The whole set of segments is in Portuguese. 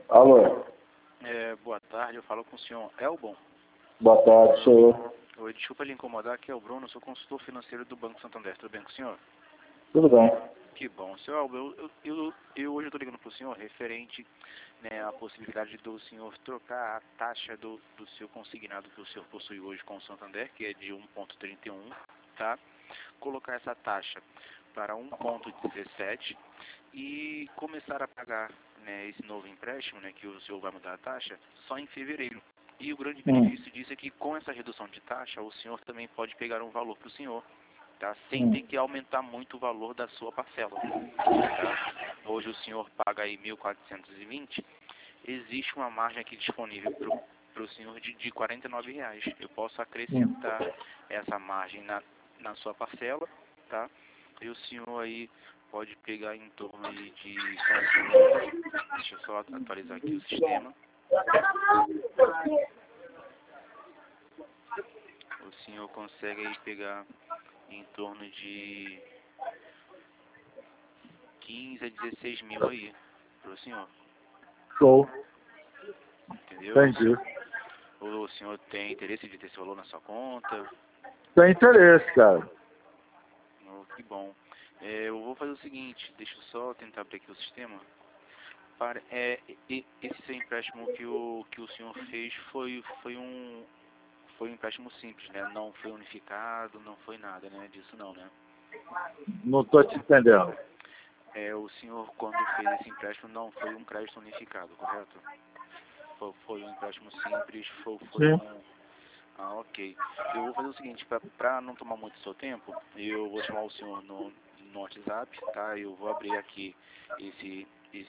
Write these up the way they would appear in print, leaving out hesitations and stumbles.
Alô? Boa tarde, eu falo com o senhor Elbon. Boa tarde, sou eu. Oi, desculpa lhe incomodar, aqui é o Bruno, sou consultor financeiro do Banco Santander. Tudo bem com o senhor? Tudo bem. Que bom. Senhor Elbon, hoje eu estou ligando para o senhor referente, né, à possibilidade do senhor trocar a taxa do seu consignado que o senhor possui hoje com o Santander, que é de 1,31, tá? Colocar essa taxa para 1,17 e começar a pagar, né, esse novo empréstimo, né, que o senhor vai mudar a taxa, só em fevereiro. E o grande benefício disso é que com essa redução de taxa, o senhor também pode pegar um valor para o senhor, tá? Sem ter que aumentar muito o valor da sua parcela, tá? Hoje o senhor paga aí 1.420, existe uma margem aqui disponível para o senhor de R$ 49. Eu posso acrescentar essa margem na sua parcela, tá? E o senhor aí pode pegar em torno aí de... Deixa eu só atualizar aqui o sistema. O senhor consegue aí pegar em torno de 15 a 16 mil aí pro senhor. Show. Entendeu? Entendi. O senhor tem interesse de ter esse valor na sua conta? Tem interesse, cara. Oh, que bom. Eu vou fazer o seguinte, deixa eu só tentar abrir aqui o sistema. Esse seu empréstimo que o senhor fez foi um empréstimo simples, né? Não foi unificado, não foi nada, né? Disso não, né? Não tô te entendendo. O senhor, quando fez esse empréstimo, não foi um crédito unificado, correto? Foi um empréstimo simples, foi Sim. um... Ah, ok. Eu vou fazer o seguinte, para não tomar muito seu tempo, eu vou chamar o senhor no WhatsApp, tá? Eu vou abrir aqui esse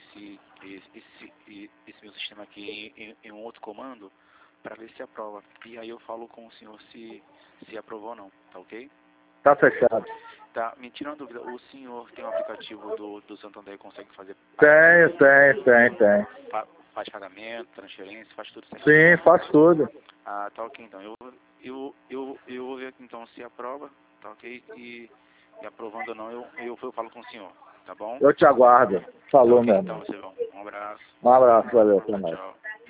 meu sistema aqui em um outro comando para ver se aprova. E aí eu falo com o senhor se aprovou ou não, tá ok? Tá fechado. Tá, me tira uma dúvida, o senhor tem um aplicativo do Santander e consegue fazer Tem. faz pagamento, transferência, faz tudo certo? Sim, faço tudo. Ah, tá ok então. Eu vou ver aqui então se aprova, tá ok? E aprovando ou não, eu falo com o senhor, tá bom? Eu te aguardo. Tá Falou, ok meu então, irmão. Silvão. Um abraço. Um abraço, valeu, até Tchau, mais. tchau.